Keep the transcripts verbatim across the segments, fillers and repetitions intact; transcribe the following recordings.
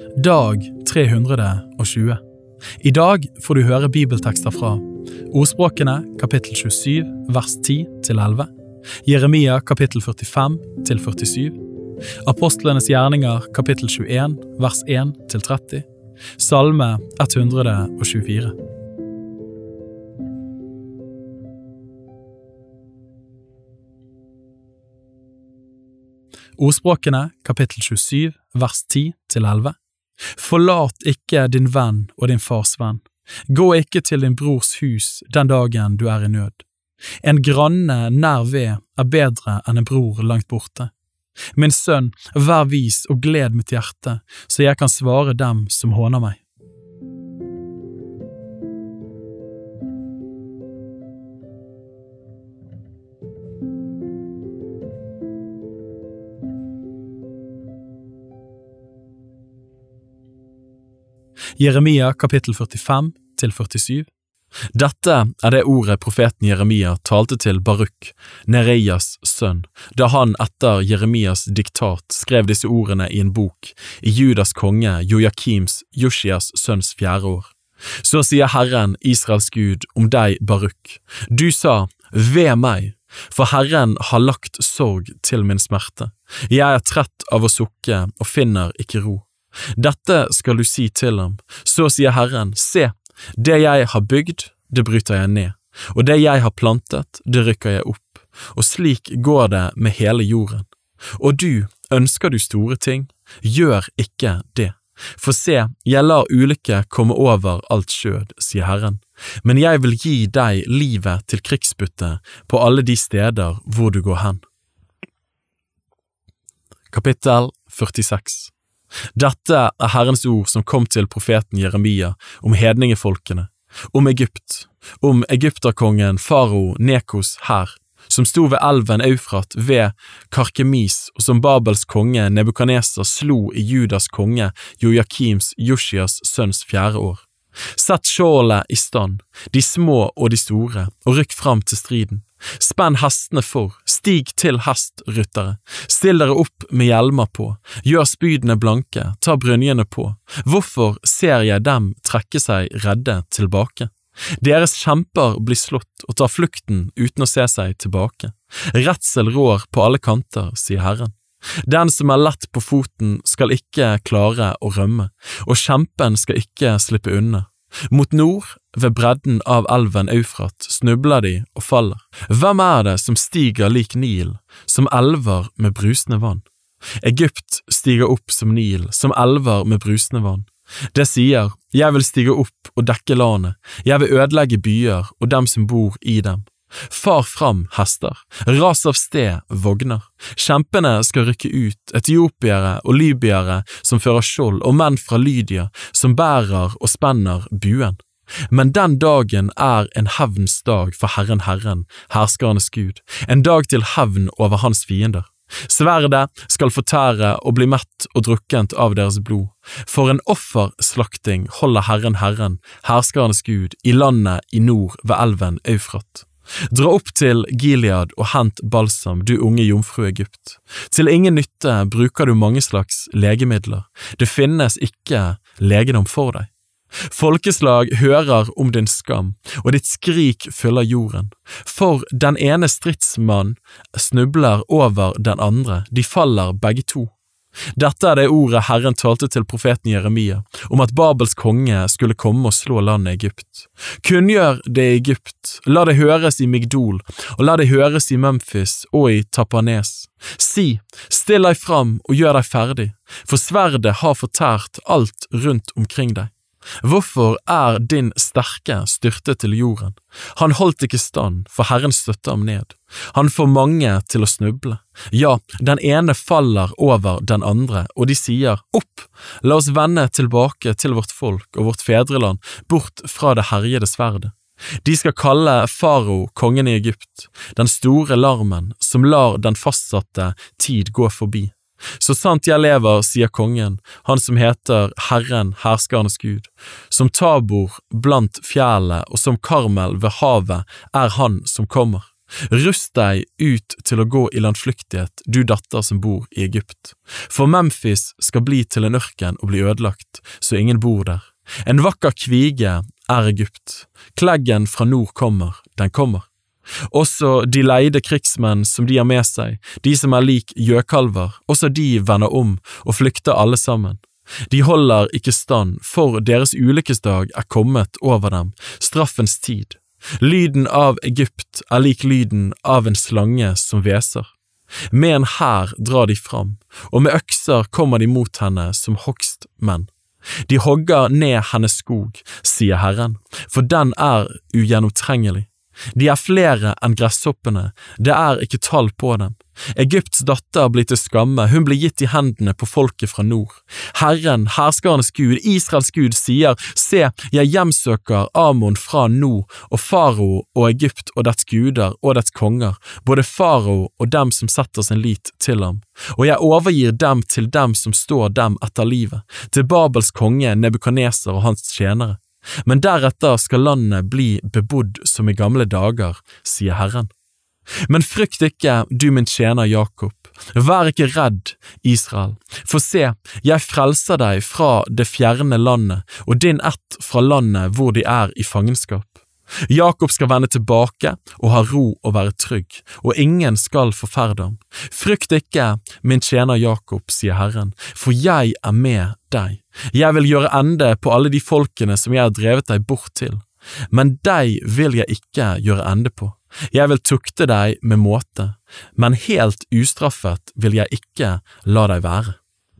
Dag tre hundre og tjue. I dag får du høre bibeltekster fra Ordspråkene kapittel tjuesju, vers ti til elleve, Jeremia kapittel førtifem til førtisju, Apostlenes gjerninger kapittel tjueen, vers en til tretti, Salme ett hundre og tjuefire. Ordspråkene kapittel tjuesju, vers ti til elleve. Forlat ikke din venn og din fars venn. Gå ikke til din brors hus den dagen du er i nød. En granne nær ved er bedre enn en bror langt borte. Min sønn, vær vis og gled mitt hjerte, så jeg kan svare dem som håner meg. Jeremia kapittel førtifem til førtisju. Dette er det ordet profeten Jeremia talte til Baruk, Nereias sønn, da han etter Jeremias diktat skrev disse ordene i en bok i Judas konge Joakims, Josias sønns fjerde år. Så sier Herren, Israels Gud, om deg, Baruk. Du sa, ved meg, for Herren har lagt sorg til min smerte. Jeg er trett av å sukke og finner ikke ro. Dette skal du si til ham, så sier Herren, se, det jeg har bygd, det bryter jeg ned, og det jeg har plantet, det rykker jeg opp, og slik går det med hele jorden. Og du, ønsker du store ting, gjør ikke det, for se, jeg lar ulykke komme over alt skjød, sier Herren, men jeg vil gi deg livet til krigsbytte på alle de steder hvor du går hen. Kapittel førtiseks. Dette er Herrens ord som kom til profeten Jeremia om hedningefolkene, om Egypt, om egypterkongen Farao Nekos hær, som sto ved elven Eufrat ved Karkemis, og som Babels konge Nebukadneser slo i Judas konge Joakims, Josias sønns fjerde år. Sett skjålet i stand, de små og de store, og rykk fram til striden. Spenn hestene for, stig til hest, ryttere. Still dere opp med hjelmer på, gjør spydene blanke, ta brynjene på. Hvorfor ser jeg dem trekke seg redde tilbake? Deres kjemper blir slått og tar flukten uten å se seg tilbake. Redsel rår på alle kanter, sier Herren. Den som er lett på foten skal ikke klare å rømme, og kjempen skal ikke slippe unna. Mot nord, ved bredden av elven Eufrat, snubler de og faller. Hvem er det som stiger lik Nil, som elver med brusende vann? Egypt stiger opp som Nil, som elver med brusende vann. Det sier, jeg vil stige opp og dekke landet, jeg vil ødelegge byer og dem som bor i dem. Far fram, hester, ras av sted, vogner. Kjempene skal rykke ut, etiopiere og libyere som fører skjold, og menn fra Lydia som bærer og spenner buen. Men den dagen er en hevns dag for Herren Herren, herskernes Gud, en dag til hevn over hans fiender. Sverdet skal fortære og bli mett og drukkent av deres blod. For en offerslakting holder Herren Herren, herskernes Gud, i landet i nord ved elven Eufrat. Dra opp til Gilead og hent balsam, du unge jomfru Egypt. Til ingen nytte bruker du mange slags legemidler. Det finnes ikke legedom for deg. Folkeslag hører om din skam, og ditt skrik fyller jorden. For den ene stridsmann snubler over den andre, de faller begge to. Dette er det ordet Herren talte til profeten Jeremia, om at Babels konge skulle komme og slå landet Egypt. Kunngjør det i Egypt, la det høres i Migdol, og la det høres i Memphis og i Tapanes. Si, still deg fram og gjør deg ferdig, for sverdet har fortært alt rundt omkring deg. Hvorfor er din sterke styrtet til jorden? Han holdt ikke stand, for Herren støtte ham ned. Han får mange til å snuble. Ja, den ene faller over den andre, og de sier, opp, la oss vende tilbake til vårt folk og vårt fedreland, bort fra det herjede sverdet. De skal kalle Farao kongen i Egypt, den store larmen som lar den fastsatte tid gå forbi. Så sant jeg lever, sier kongen, han som heter Herren, herskernes Gud, som Tabor blant fjellene og som Karmel ved havet er han som kommer. Rust deg ut til å gå i landflyktighet, du datter som bor i Egypt. For Memphis skal bli til en ørken og bli ødelagt, så ingen bor der. En vakker kvige er Egypt. Kleggen fra nord kommer, den kommer. Også de leide krigsmenn som de har med seg, de som er lik gjøkalver, også de vender om og flykter alle sammen. De holder ikke stand, for deres ulykkesdag er kommet over dem, straffens tid. Lyden av Egypt er lik lyden av en slange som hveser. Med en hær drar de fram, og med økser kommer de mot henne som hogstmenn. De hogger ned hennes skog, sier Herren, for den er ugjennomtrengelig. De er flere enn gresshoppene, det er ikke tall på dem. Egypts datter blir til skamme, hun blir gitt i hendene på folket fra nord. Herren, herskarens Gud, Israels Gud, sier, se, jeg hjemsøker Amon fra nord, og Farao og Egypt og dets guder og dets konger, både Farao og dem som setter sin lit til ham. Og jeg overgir dem til dem som står dem etter livet, til Babels konge Nebukadneser og hans tjenere. Men deretter skal landet bli bebodd som i gamle dager, sier Herren. Men frykt ikke, du min tjener Jakob. Vær ikke redd, Israel. For se, jeg frelser deg fra det fjerne landet, og din ett fra landet hvor de er i fangenskap. Jakob skal vende tilbake og ha ro og være trygg, og ingen skal forferde ham. Frykt ikke, min tjener Jakob, sier Herren, for jeg er med deg. Jeg vil gjøre ende på alle de folkene som jeg har drevet deg bort til. Men deg vil jeg ikke gjøre ende på. Jeg vil tukte deg med måte, men helt ustraffet vil jeg ikke la deg være.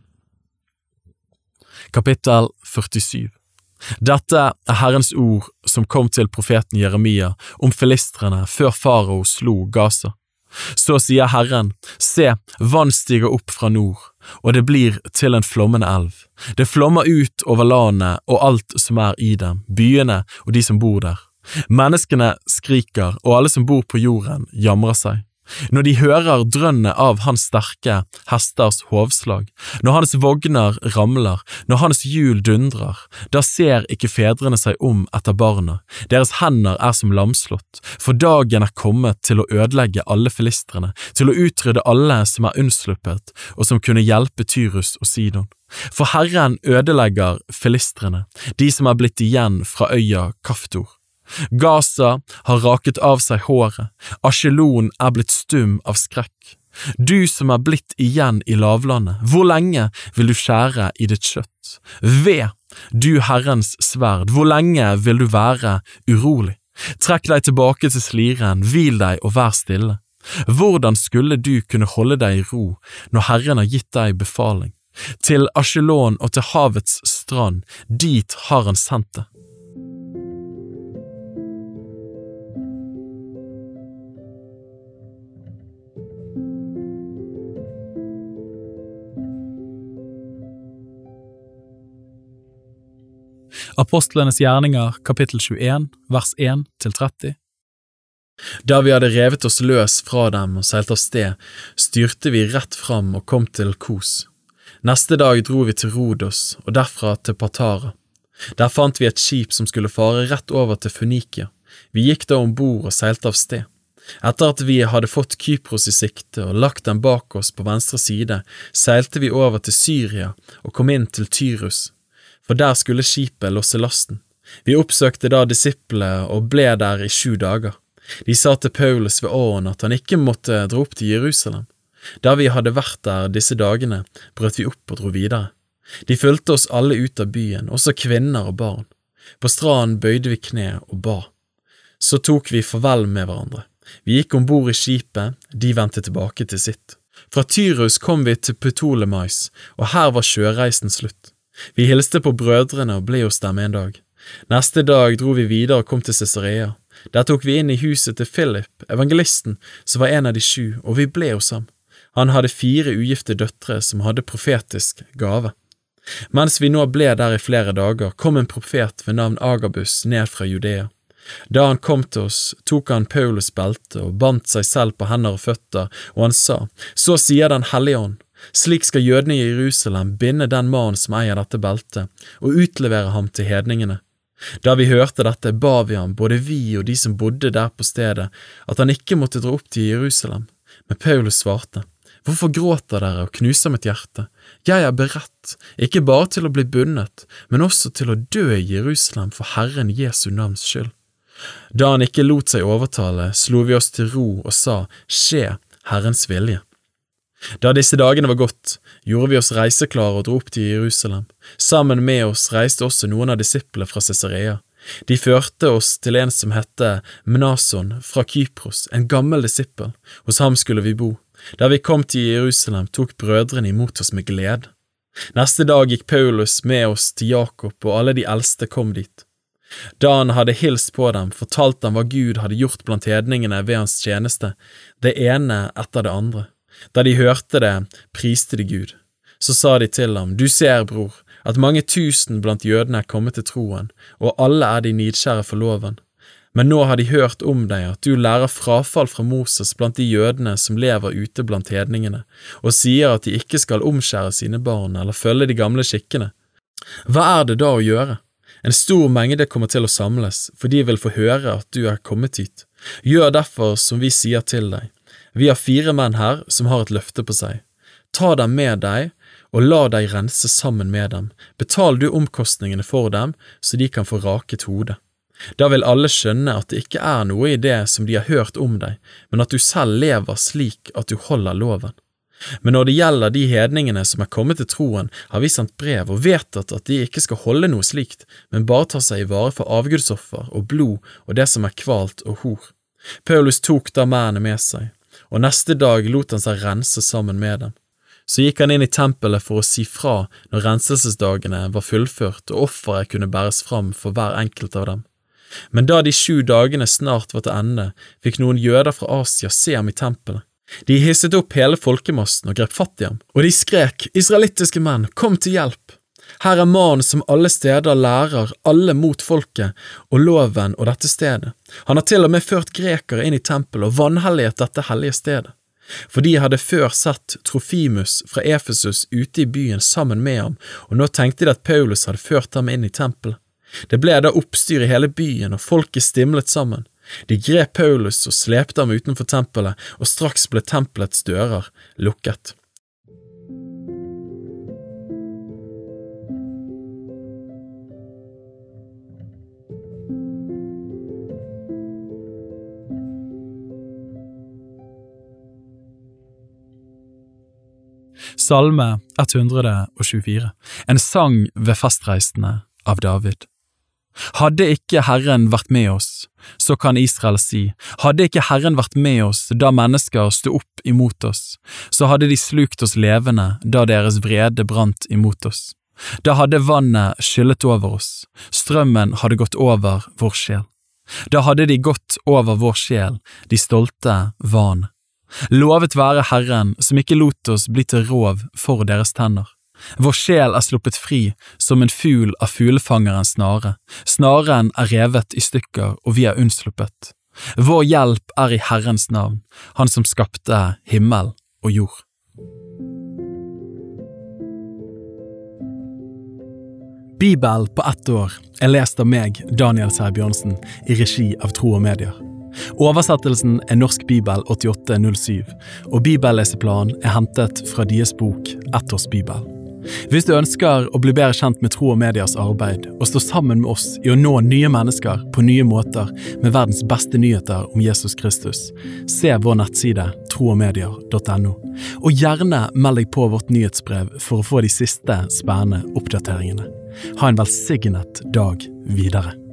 Kapittel førtisju. Dette er Herrens ord som kom til profeten Jeremia om filistrene før Farao slo Gaza. Så sier Herren, se, vann stiger opp fra nord, og det blir til en flommende elv. Det flommer ut over landet og alt som er i dem, byene og de som bor der. Menneskene skriker, og alle som bor på jorden jamrer seg. Når de hører drønnet av hans sterke hesters hovslag, når hans vogner ramler, når hans hjul dundrer, da ser ikke fedrene seg om etter barna. Deres hender er som lamslått, for dagen er kommet til å ødelegge alle filistrene, til å utrydde alle som er unnsluppet, og som kunne hjelpe Tyrus og Sidon. For Herren ødelegger filistrene, de som er blitt igjen fra øya Kaftor. Gaza har raket av seg håret, Askelon er blitt stum av skrekk. Du som er blitt igjen i lavlandet, hvor lenge vil du skjære i ditt kjøtt? Ved, du Herrens sverd, hvor lenge vil du være urolig? Trekk deg tilbake til sliren, hvil deg og vær stille. Hvordan skulle du kunne holde deg i ro når Herren har gitt deg befaling? Til Askelon og til havets strand, dit har han sendt det. Apostlenes gjerninger, kapittel tjueen, vers én til tretti. Da vi hadde revet oss løs fra dem og seilt av sted, styrte vi rett fram og kom til Kos. Neste dag dro vi til Rodos og derfra til Patara. Der fant vi et skip som skulle fare rett over til Fønikia. Vi gikk da ombord og seilte av sted. Etter at vi hadde fått Kypros i sikte og lagt dem bak oss på venstre side, seilte vi over til Syria og kom inn til Tyrus. For der skulle skipet losse lasten. Vi oppsøkte da disiplene og ble der i sju dager. De sa til Paulus ved åren at han ikke måtte dra opp til Jerusalem. Da vi hadde vært der disse dagene, brøt vi opp og dro videre. De fulgte oss alle ut av byen, også kvinner og barn. På stranden bøyde vi kne og ba. Så tok vi farvel med hverandre. Vi gikk ombord i skipet, de vendte tilbake til sitt. Fra Tyrus kom vi til Ptolemais, og her var sjøreisen slutt. Vi hilste på brødrene og ble hos dem en dag. Neste dag dro vi videre og kom til Cesarea. Der tok vi inn i huset til Philip, evangelisten, som var en av de sju, og vi ble hos ham. Han hadde fire ugifte døtre som hadde profetisk gave. Mens vi nå ble der i flere dager, kom en profet ved navn Agabus ned fra Judea. Da han kom til oss, tok han Paulus belte og bandt seg selv på hender og føtter, og han sa, så sier den hellige ånd, slik skal jødene i Jerusalem binde den mannen som eier dette beltet, og utlevere ham til hedningene. Da vi hørte dette, ba vi ham, både vi og de som bodde der på stedet, at han ikke måtte dra opp til Jerusalem. Men Paulus svarte, «Hvorfor gråter dere og knuser mitt hjerte? Jeg er beredt, ikke bare til å bli bundet, men også til å dø i Jerusalem for Herren Jesu navns skyld.» Da han ikke lot seg overtale, slo vi oss til ro og sa, «Skje Herrens vilje.» Da disse dagene var gått, gjorde vi oss reiseklare og dro opp til Jerusalem. Sammen med oss reiste også noen av disiplene fra Cesarea. De førte oss til en som hette Mnason fra Kypros, en gammel disippel. Hos ham skulle vi bo. Da vi kom til Jerusalem, tok brødrene imot oss med glede. Neste dag gikk Paulus med oss til Jakob, og alle de eldste kom dit. Da han hadde hilst på dem, fortalte han hva Gud hadde gjort blant hedningene ved hans tjeneste, det ene etter det andre. Da de hørte det, priste de Gud. Så sa de til ham, «Du ser, bror, at mange tusen blant jødene er kommet til troen, og alle er de nidkjære for loven. Men nå har de hørt om deg at du lærer frafall fra Moses blant de jødene som lever ute blant hedningene, og sier at de ikke skal omskjære sine barn eller følge de gamle skikkene. Hva er det da å gjøre? En stor mengde kommer til å samles, for de vil få høre at du er kommet hit. Gjør derfor som vi sier til deg. Vi har fire menn her som har et løfte på seg. Ta dem med deg, og la deg rense sammen med dem. Betal du omkostningene for dem, så de kan få raket hodet. Da vil alle skjønne at det ikke er noe i det som de har hørt om deg, men at du selv lever slik at du holder loven. Men når det gjelder de hedningene som er kommet til troen, har vi sendt brev og vedtatt at de ikke skal holde noe slikt, men bare ta seg i vare for avgudsoffer og blod og det som er kvalt og hor. Paulus tok da mennene med seg, og neste dag lot han seg rense sammen med dem. Så gikk han inn i tempelet for å si fra når renselsesdagene var fullført og offeret kunne bæres fram for hver enkelt av dem. Men da de sju dagene snart var til ende, fikk noen jøder fra Asia se ham i tempelet. De hisset opp hele folkemassen og grep fatt i ham, og de skrek, «Israelittiske menn, kom til hjelp! Her er mannen som alle steder lærer alle mot folket og loven og dette stedet. Han har til og med ført grekere inn i tempelet og vanhelliget dette hellige stedet. For de hadde før sett Trofimus fra Efesus ute i byen sammen med ham, og nå tenkte de at Paulus hadde ført ham inn i tempelet. Det ble da oppstyr i hele byen, og folket stimlet sammen. De grep Paulus og slepte ham utenfor tempelet, og straks ble tempelets dører lukket. Salme ett hundre tjuefire, en sang ved festreisende av David. Hadde ikke Herren vært med oss, så kan Israel si, hadde ikke Herren vært med oss da mennesker stod opp imot oss, så hadde de slukt oss levende da deres vrede brant imot oss. Da hadde vannet skyllet over oss, strømmen hadde gått over vår sjel. Da hadde de gått over vår sjel, de stolte van. Lovet være Herren som ikke lot oss bli til rov for deres tenner. Vår sjel er sluppet fri som en fugl av fuglefangerens snare. Snaren er revet i stykker, og vi er unnsluppet. Vår hjelp er i Herrens navn, han som skapte himmel og jord. Bibel på ett år er lest av meg, Daniel Sæbjørnsen, i regi av Tro og Medier. Oversettelsen er Norsk Bibel åttiåtte null syv, og bibelleseplan er hentet fra deres bok Ett års Bibel. Hvis du ønsker å bli bedre kjent med Tro og Medias arbeid, og stå sammen med oss i å nå nye mennesker på nye måter med verdens beste nyheter om Jesus Kristus, se vår nettside tro og medier punktum no, og gjerne meld deg på vårt nyhetsbrev for å få de siste spennende oppdateringene. Ha en velsignet dag videre.